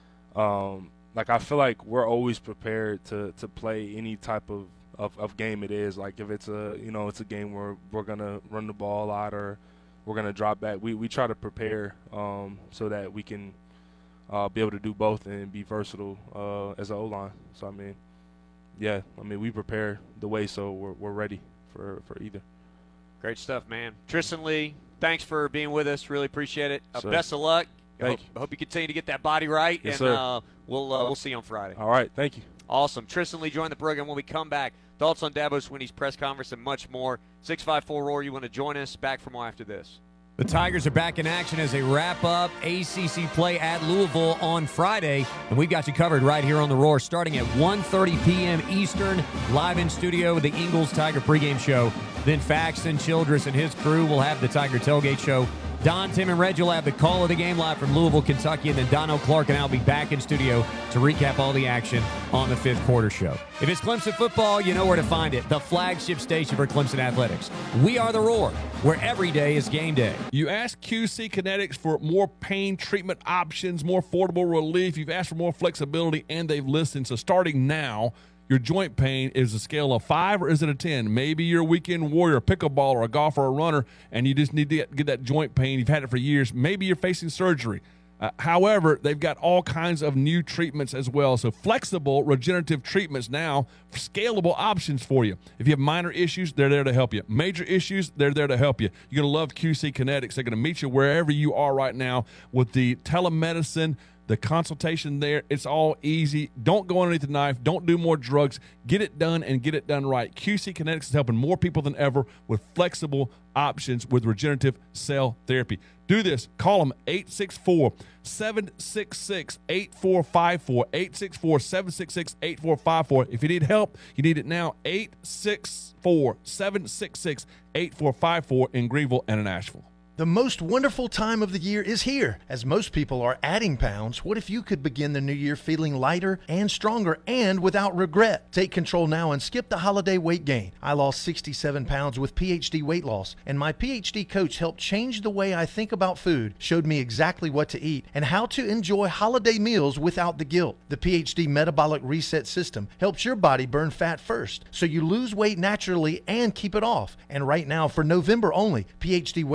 um, like I feel like we're always prepared to, to play any type of, of, of game it is. Like if it's a, you know, it's a game where we're gonna run the ball a lot or we're gonna drop back. We we try to prepare um, so that we can uh, be able to do both and be versatile uh, as an O-line. So I mean. Yeah, I mean, we prepare the way, so we're we're ready for, for either. Great stuff, man. Tristan Lee, thanks for being with us. Really appreciate it. Uh, Sir. best of luck. I Thank hope, I hope you continue to get that body right, Yes, and sir. uh, we'll uh, we'll see you on Friday. All right, thank you. Awesome. Tristan Lee joined the program. When we come back, thoughts on Dabo Swinney's press conference and much more. six five four Roar, you want to join us? Back for more after this. The Tigers are back in action as they wrap up A C C play at Louisville on Friday, and we've got you covered right here on The Roar starting at one thirty p.m. Eastern, live in studio with the Ingles Tiger pregame show. Then Faxon, Childress, and his crew will have the Tiger Tailgate show. Don, Tim, and Reg will have the call of the game live from Louisville, Kentucky, and then Dono Clark and I will be back in studio to recap all the action on the fifth quarter show. If it's Clemson football, you know where to find it, the flagship station for Clemson Athletics. We are The Roar, where every day is game day. You ask Q C Kinetics for more pain treatment options, more affordable relief. You've asked for more flexibility, and they've listened. So starting now, your joint pain is a scale of five or is it a ten? Maybe you're a weekend warrior, a pickleball, a golfer, or a runner, and you just need to get, get that joint pain. You've had it for years. Maybe you're facing surgery. Uh, however, they've got all kinds of new treatments as well. So flexible regenerative treatments now, scalable options for you. If you have minor issues, they're there to help you. Major issues, they're there to help you. You're going to love Q C Kinetics. They're going to meet you wherever you are right now with the telemedicine, the consultation there. It's all easy. Don't go underneath the knife. Don't do more drugs. Get it done and get it done right. Q C Kinetics is helping more people than ever with flexible options with regenerative cell therapy. Do this. Call them eight six four, seven six six, eight four five four, eight six four, seven six six, eight four five four. If you need help, you need it now, eight six four, seven six six, eight four five four in Greenville and in Asheville. The most wonderful time of the year is here. As most people are adding pounds, what if you could begin the new year feeling lighter and stronger and without regret? Take control now and skip the holiday weight gain. I lost sixty-seven pounds with P H D Weight Loss, and my P H D coach helped change the way I think about food, showed me exactly what to eat, and how to enjoy holiday meals without the guilt. The P H D Metabolic Reset System helps your body burn fat first, so you lose weight naturally and keep it off. And right now, for November only, P H D Weight Loss is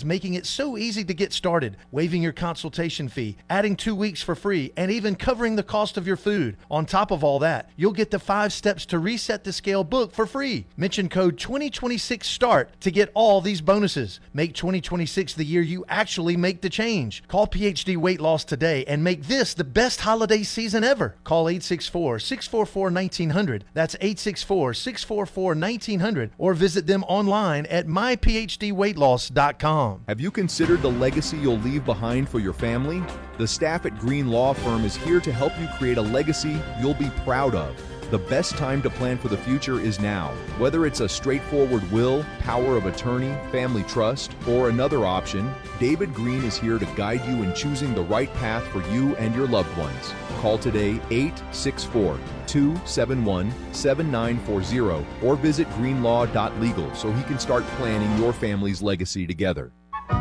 bonuses, making it so easy to get started, waiving your consultation fee, adding two weeks for free, and even covering the cost of your food. On top of all that, you'll get the five steps to reset the scale book for free. Mention code twenty twenty-six START to get all these bonuses. Make twenty twenty-six the year you actually make the change. Call P H D Weight Loss today and make this the best holiday season ever. Call eight six four, six four four, one nine zero zero. That's eight six four, six four four, one nine zero zero, or visit them online at my p h d weight loss dot com. Have you considered the legacy you'll leave behind for your family? The staff at Green Law Firm is here to help you create a legacy you'll be proud of. The best time to plan for the future is now. Whether it's a straightforward will, power of attorney, family trust, or another option, David Green is here to guide you in choosing the right path for you and your loved ones. Call today eight six four, two seven one, seven nine four zero or visit green law dot legal so he can start planning your family's legacy together.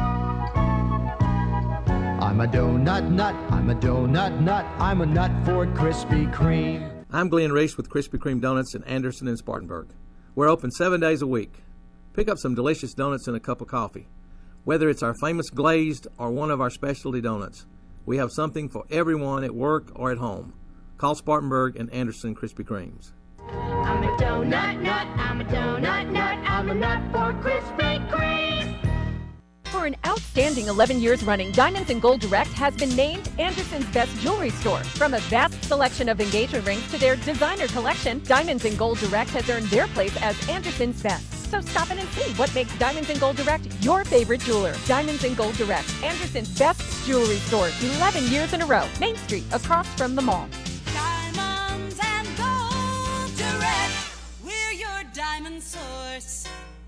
I'm a donut nut, I'm a donut nut, I'm a nut for Krispy Kreme. I'm Glenn Reese with Krispy Kreme Donuts in Anderson and Spartanburg. We're open seven days a week. Pick up some delicious donuts and a cup of coffee. Whether it's our famous glazed or one of our specialty donuts, we have something for everyone at work or at home. Call Spartanburg and Anderson Krispy Kremes. I'm a donut nut, I'm a donut nut, I'm a nut for Krispy Kreme. For an outstanding eleven years running, Diamonds and Gold Direct has been named Anderson's best jewelry store. From a vast selection of engagement rings to their designer collection, Diamonds and Gold Direct has earned their place as Anderson's best. So stop in and see what makes Diamonds and Gold Direct your favorite jeweler. Diamonds and Gold Direct, Anderson's best jewelry store, eleven years in a row. Main Street, across from the mall. Diamonds and Gold Direct, we're your diamond source.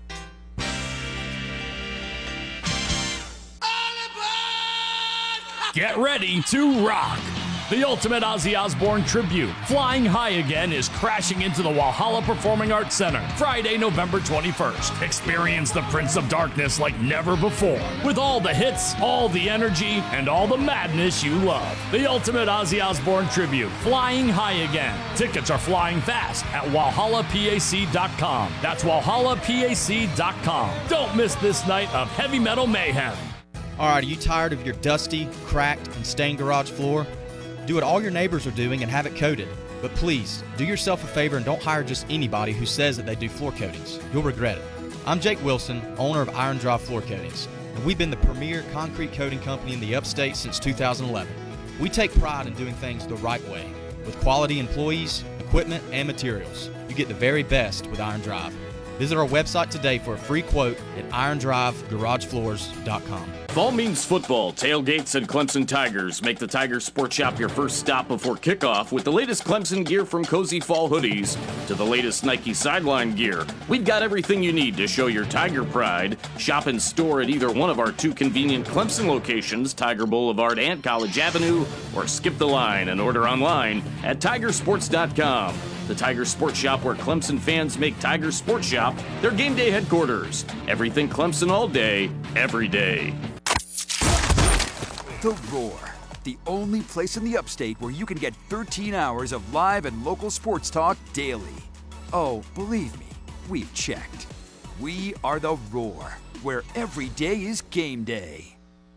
Get ready to rock! The Ultimate Ozzy Osbourne Tribute, Flying High Again, is crashing into the Walhalla Performing Arts Center Friday, November twenty-first. Experience the Prince of Darkness like never before, with all the hits, all the energy, and all the madness you love. The Ultimate Ozzy Osbourne Tribute, Flying High Again. Tickets are flying fast at walhalla pac dot com. That's walhalla pac dot com. Don't miss this night of heavy metal mayhem. All right, are you tired of your dusty, cracked, and stained garage floor? Do what all your neighbors are doing and have it coated. But please, do yourself a favor and don't hire just anybody who says that they do floor coatings. You'll regret it. I'm Jake Wilson, owner of Iron Drive Floor Coatings, and we've been the premier concrete coating company in the upstate since two thousand eleven. We take pride in doing things the right way, with quality employees, equipment, and materials. You get the very best with Iron Drive. Visit our website today for a free quote at iron drive garage floors dot com. Fall means football. Tailgates and Clemson Tigers make the Tiger Sports Shop your first stop before kickoff with the latest Clemson gear from cozy fall hoodies to the latest Nike sideline gear. We've got everything you need to show your Tiger pride. Shop in store at either one of our two convenient Clemson locations, Tiger Boulevard and College Avenue, or skip the line and order online at tiger sports dot com. The Tiger Sports Shop, where Clemson fans make Tiger Sports Shop their game day headquarters. Everything Clemson all day, every day. The Roar, the only place in the upstate where you can get thirteen hours of live and local sports talk daily. Oh, believe me, we've checked. We are The Roar, where every day is game day.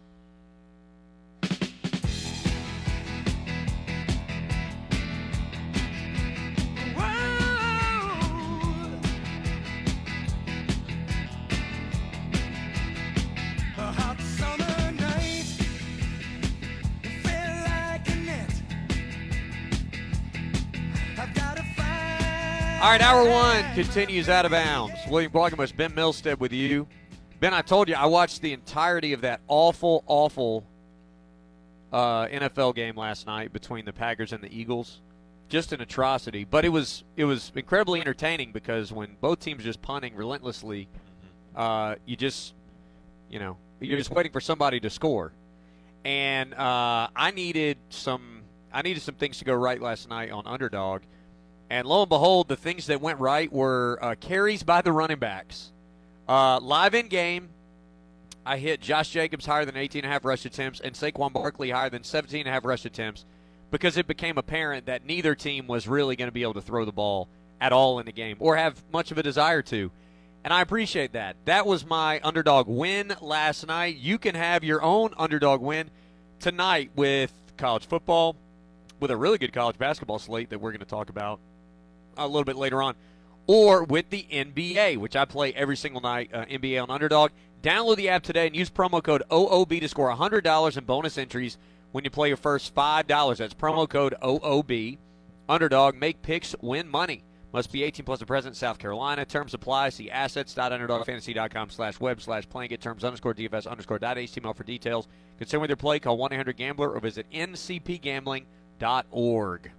All right, hour one continues out of bounds. William Quaggamus, Ben Milstead with you. Ben, I told you I watched the entirety of that awful, awful uh, N F L game last night between the Packers and the Eagles. Just an atrocity. But it was it was incredibly entertaining because when both teams just punting relentlessly, uh, you just, you know, you're just waiting for somebody to score. And uh, I needed some I needed some things to go right last night on Underdog. And lo and behold, the things that went right were uh, carries by the running backs. Uh, live in game, I hit Josh Jacobs higher than eighteen and a half rush attempts and Saquon Barkley higher than seventeen and a half rush attempts because it became apparent that neither team was really going to be able to throw the ball at all in the game or have much of a desire to. And I appreciate that. That was my underdog win last night. You can have your own underdog win tonight with college football, with a really good college basketball slate that we're going to talk about a little bit later on, or with the N B A, which I play every single night, uh, N B A on Underdog. Download the app today and use promo code O O B to score one hundred dollars in bonus entries when you play your first five dollars. That's promo code O O B. Underdog, make picks, win money. Must be eighteen plus and present, South Carolina. Terms apply. See assets.underdogfantasy.com slash web slash playing. Get terms underscore DFS underscore dot H T M L for details. Concerned with your play, call one eight hundred gambler or visit N C P gambling dot org.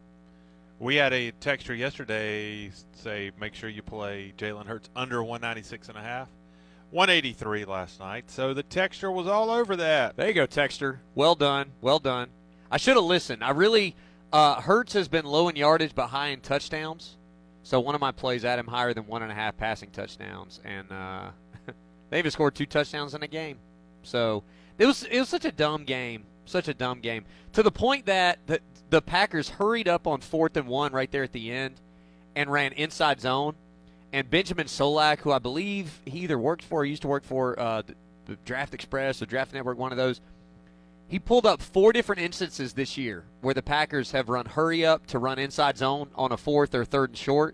We had a texture yesterday say make sure you play Jalen Hurts under one ninety-six and a half. one eighty-three last night, so the texture was all over that. There you go, texture. Well done. Well done. I should have listened. I really uh, – Hurts has been low in yardage but high in touchdowns. So one of my plays at him higher than one and a half passing touchdowns, and uh, they even scored two touchdowns in a game. So it was it was such a dumb game, such a dumb game, to the point that the, the Packers hurried up on fourth and one right there at the end and ran inside zone. And Benjamin Solak, who I believe he either worked for or used to work for uh, the, the Draft Express or Draft Network, one of those, he pulled up four different instances this year where the Packers have run hurry up to run inside zone on a fourth or third and short.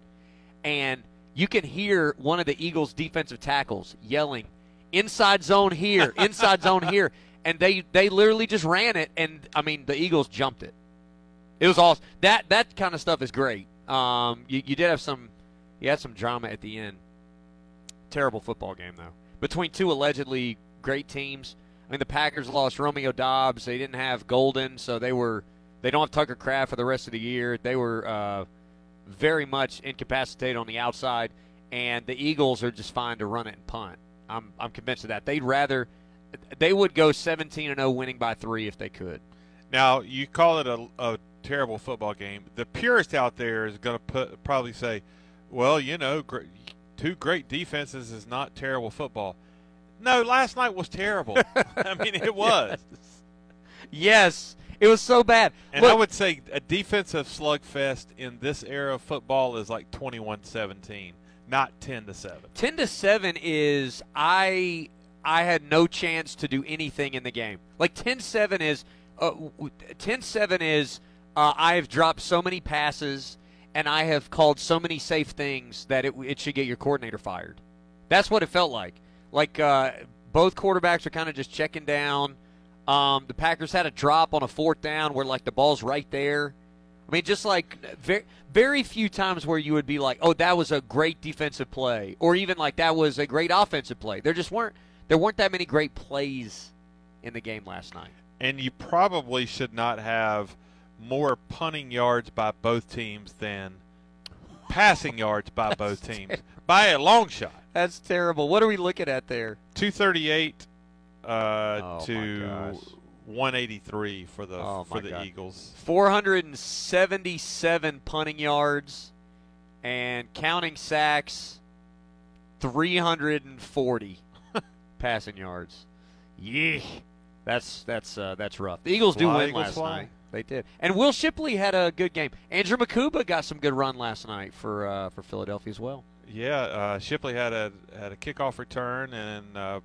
And you can hear one of the Eagles' defensive tackles yelling, inside zone here, inside zone here. And they, they literally just ran it, and, I mean, the Eagles jumped it. It was awesome. That, that kind of stuff is great. Um, you, you did have some – you had some drama at the end. Terrible football game, though. Between two allegedly great teams. I mean, the Packers lost Romeo Doubs. They didn't have Golden, so they were they don't have Tucker Kraft for the rest of the year. They were uh, very much incapacitated on the outside, and the Eagles are just fine to run it and punt. I'm I'm convinced of that. They'd rather they would go seventeen and oh winning by three if they could. Now, you call it a, a terrible football game. The purist out there is going to put probably say, well, you know, gr- two great defenses is not terrible football. No, last night was terrible. I mean, it was. Yes. yes, it was so bad. And Look, I would say a defensive slugfest in this era of football is like twenty-one seventeen, not ten to seven. ten to seven is I I had no chance to do anything in the game. Like ten seven is uh, ten seven is uh, I have dropped so many passes and I have called so many safe things that it, it should get your coordinator fired. That's what it felt like. Like uh, both quarterbacks are kind of just checking down. Um, the Packers had a drop on a fourth down where, like, the ball's right there. I mean, just like very, very few times where you would be like, oh, that was a great defensive play, or even like that was a great offensive play. There just weren't there weren't that many great plays in the game last night. And you probably should not have more punting yards by both teams than passing yards by both teams terrible. By a long shot. That's terrible. What are we looking at there? two thirty-eight uh, oh to one eighty-three for the oh for the God. Eagles. four hundred seventy-seven punting yards and counting sacks, three hundred forty passing yards. Yeah, that's that's uh, that's rough. The Eagles do Fly, win Eagles last fly. night. They did. And Will Shipley had a good game. Andrew Makuba got some good run last night for uh, for Philadelphia as well. Yeah, uh, Shipley had a had a kickoff return and uh,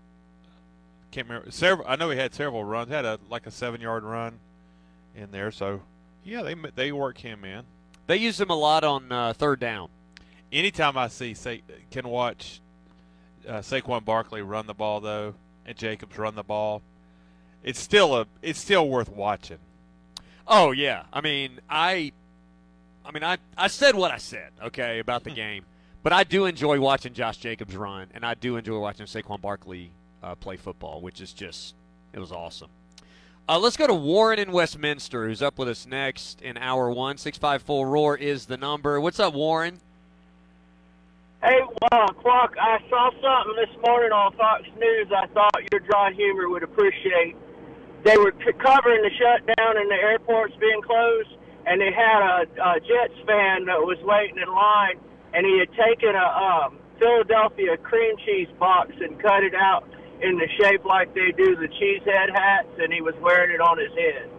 can't remember several. I know he had several runs. Had a like a seven yard run in there. So yeah, they they work him in. They use him a lot on uh, third down. Anytime I see say can watch uh, Saquon Barkley run the ball though, and Jacobs run the ball, it's still a it's still worth watching. Oh yeah, I mean I, I mean I I said what I said okay about the game. But I do enjoy watching Josh Jacobs run, and I do enjoy watching Saquon Barkley uh, play football, which is just – it was awesome. Uh, let's go to Warren in Westminster, who's up with us next in Hour one. six five four ROAR is the number. What's up, Warren? Hey, wow, Clark, I saw something this morning on Fox News I thought your dry humor would appreciate. They were c- covering the shutdown and the airports being closed, and they had a, a Jets fan that was waiting in line, and he had taken a um, Philadelphia cream cheese box and cut it out in the shape like they do the cheesehead hats, and he was wearing it on his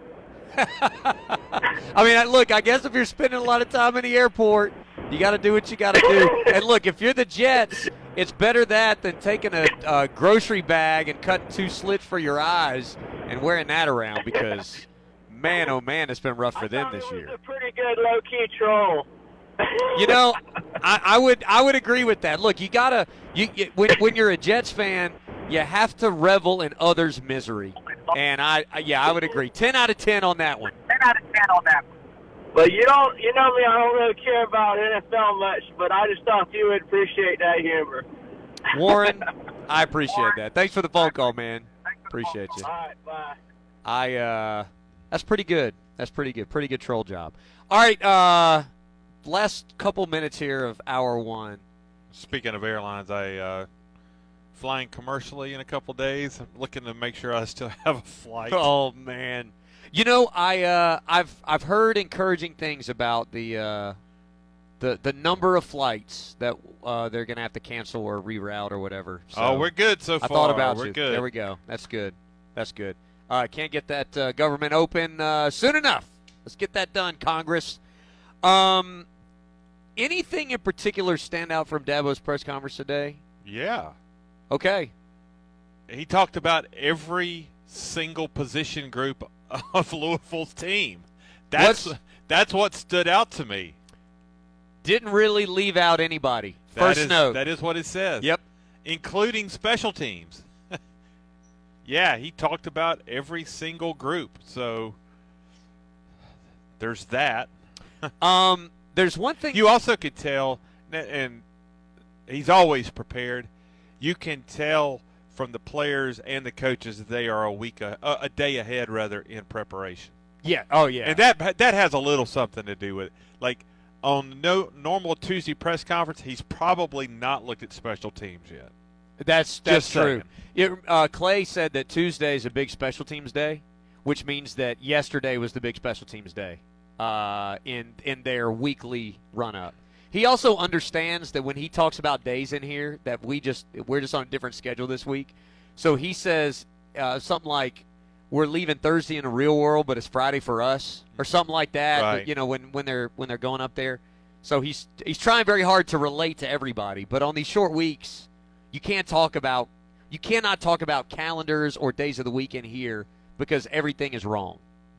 head. I mean, look, I guess if you're spending a lot of time in the airport, you got to do what you got to do. And look, if you're the Jets, it's better that than taking a, a grocery bag and cutting two slits for your eyes and wearing that around because, man, oh, man, it's been rough for them this year. It's a pretty good low-key troll. You know, I, I would I would agree with that. Look, you gotta you, you when when you're a Jets fan, you have to revel in others' misery, and I, I yeah I would agree. Ten out of ten on that one. ten out of ten on that one. But you don't, you know me, I don't really care about N F L much, but I just thought you would appreciate that humor. Warren, I appreciate that. Thanks for the phone call, man. Appreciate you. All right, bye. I uh, that's pretty good. That's pretty good. Pretty good troll job. All right, uh. Last couple minutes here of hour one. Speaking of airlines, I uh, flying commercially in a couple days. I'm looking to make sure I still have a flight. Oh man, you know I uh, I've I've heard encouraging things about the uh, the the number of flights that uh, they're gonna have to cancel or reroute or whatever. So oh, we're good so I far. I thought about we're you. good. There we go. That's good. That's good. Uh, can't get that uh, government open uh, soon enough. Let's get that done, Congress. Um, anything in particular stand out from Dabo's press conference today? Yeah. Okay. He talked about every single position group of Louisville's team. That's What's, that's what stood out to me. Didn't really leave out anybody. That First is, note. That is what it says. Yep. Including special teams. Yeah, he talked about every single group. So there's that. um, there's one thing you also could tell, and he's always prepared. You can tell from the players and the coaches that they are a week, a, a day ahead, rather, in preparation. Yeah. Oh, yeah. And that that has a little something to do with it. Like on no normal Tuesday press conference, he's probably not looked at special teams yet. That's that's Just true. It, uh, Clay said that Tuesday is a big special teams day, which means that yesterday was the big special teams day uh, in in their weekly run up. He also understands that when he talks about days in here, that we just we're just on a different schedule this week. So he says uh, something like we're leaving Thursday in the real world, but it's Friday for us, or something like that. Right. You know, when, when they're when they're going up there. So he's he's trying very hard to relate to everybody, but on these short weeks, you can't talk about you cannot talk about calendars or days of the week in here because everything is wrong.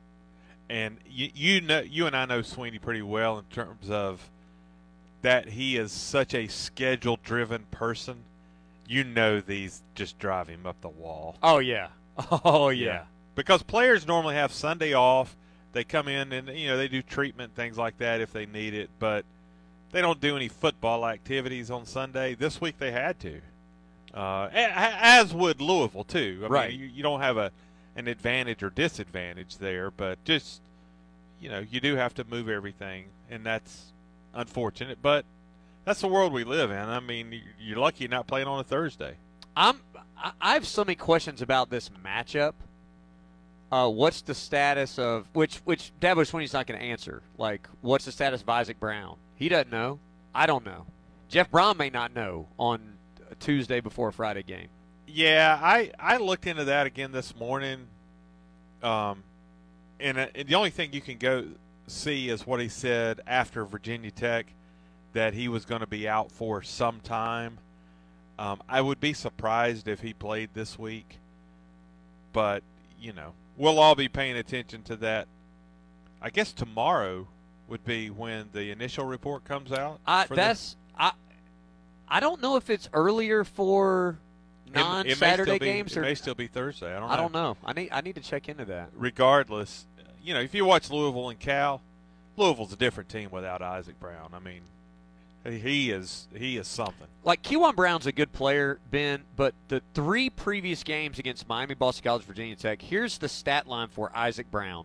And you you know you and I know Sweeney pretty well in terms of that he is such a schedule-driven person. You know these just drive him up the wall. Oh yeah, oh yeah. yeah. Because players normally have Sunday off. They come in and you know they do treatment, things like that if they need it, but they don't do any football activities on Sunday. This week they had to, uh, as would Louisville too. I right. mean, you, you don't have a an advantage or disadvantage there, but just you know you do have to move everything, and that's unfortunate. But that's the world we live in. I mean, you're lucky you're not playing on a Thursday. I'm. I have so many questions about this matchup. Uh, what's the status of which which Dabo Swinney's not going to answer? Like, what's the status of Isaac Brown? He doesn't know. I don't know. Jeff Brown may not know on a Tuesday before a Friday game. Yeah, I, I looked into that again this morning, um, and, uh, and the only thing you can go see is what he said after Virginia Tech, that he was going to be out for some time. Um, I would be surprised if he played this week, but you know. We'll all be paying attention to that. I guess tomorrow would be when the initial report comes out. Uh, that's I. I don't know if it's earlier for non-Saturday games it or it may still be Thursday. I don't. I know. don't know. I need. I need to check into that. Regardless, you know, if you watch Louisville and Cal, Louisville's a different team without Isaac Brown. I mean, he is he is something. Like, Kewan Brown's a good player, Ben, but the three previous games against Miami, Boston College, Virginia Tech, here's the stat line for Isaac Brown.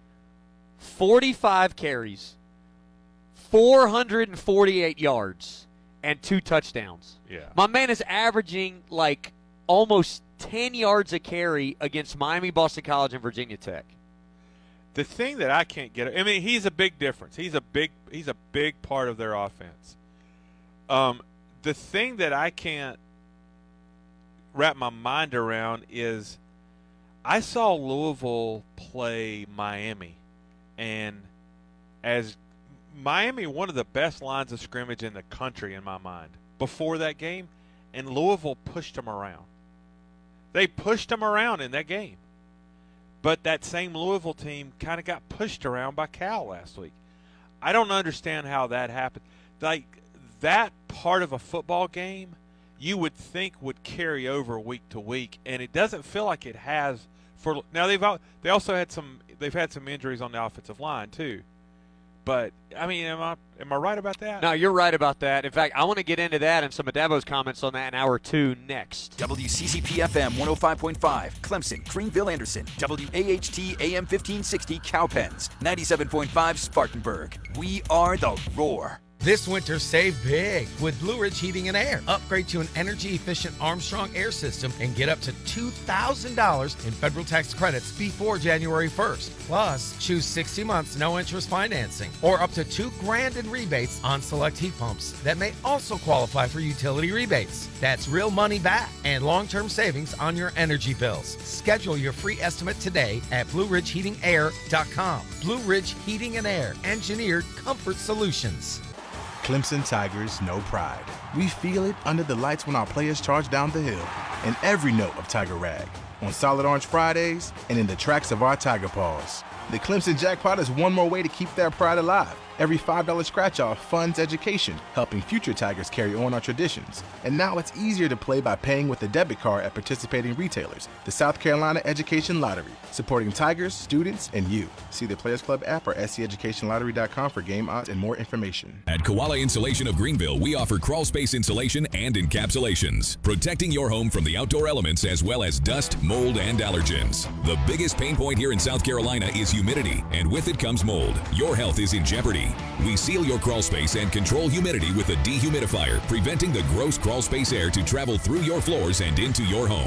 forty-five carries, four hundred forty-eight yards, and two touchdowns. Yeah. My man is averaging, like, almost ten yards a carry against Miami, Boston College, and Virginia Tech. The thing that I can't get, I mean, he's a big difference. He's a big, he's a big part of their offense. Um, the thing that I can't wrap my mind around is I saw Louisville play Miami, and as Miami, one of the best lines of scrimmage in the country in my mind, before that game, and Louisville pushed them around. They pushed them around in that game. But that same Louisville team kind of got pushed around by Cal last week. I don't understand how that happened. Like, that part of a football game you would think would carry over week to week, and it doesn't feel like it has for now. They've they also had some they've had some injuries on the offensive line too. But I mean, am I am I right about that? No, you're right about that. In fact, I want to get into that and some of Dabo's comments on that in hour two next. W C C P F M one oh five point five, Clemson, Greenville, Anderson. W A H T A M fifteen sixty, Cowpens. ninety-seven point five, Spartanburg. We are the Roar. This winter, save big with Blue Ridge Heating and Air. Upgrade to an energy-efficient Armstrong air system and get up to two thousand dollars in federal tax credits before January first. Plus, choose sixty months no-interest financing or up to two grand in rebates on select heat pumps that may also qualify for utility rebates. That's real money back and long-term savings on your energy bills. Schedule your free estimate today at blue ridge heating air dot com. Blue Ridge Heating and Air, engineered comfort solutions. Clemson Tigers know pride. We feel it under the lights when our players charge down the hill, and every note of Tiger Rag, on Solid Orange Fridays, and in the tracks of our Tiger Paws. The Clemson Jackpot is one more way to keep that pride alive. Every five dollars scratch-off funds education, helping future Tigers carry on our traditions. And now it's easier to play by paying with a debit card at participating retailers. The South Carolina Education Lottery, supporting Tigers, students, and you. See the Players Club app or S C education lottery dot com for game odds and more information. At Koala Insulation of Greenville, we offer crawl space insulation and encapsulations, protecting your home from the outdoor elements as well as dust, mold, and allergens. The biggest pain point here in South Carolina is humidity, and with it comes mold. Your health is in jeopardy. We seal your crawl space and control humidity with a dehumidifier, preventing the gross crawl space air to travel through your floors and into your home.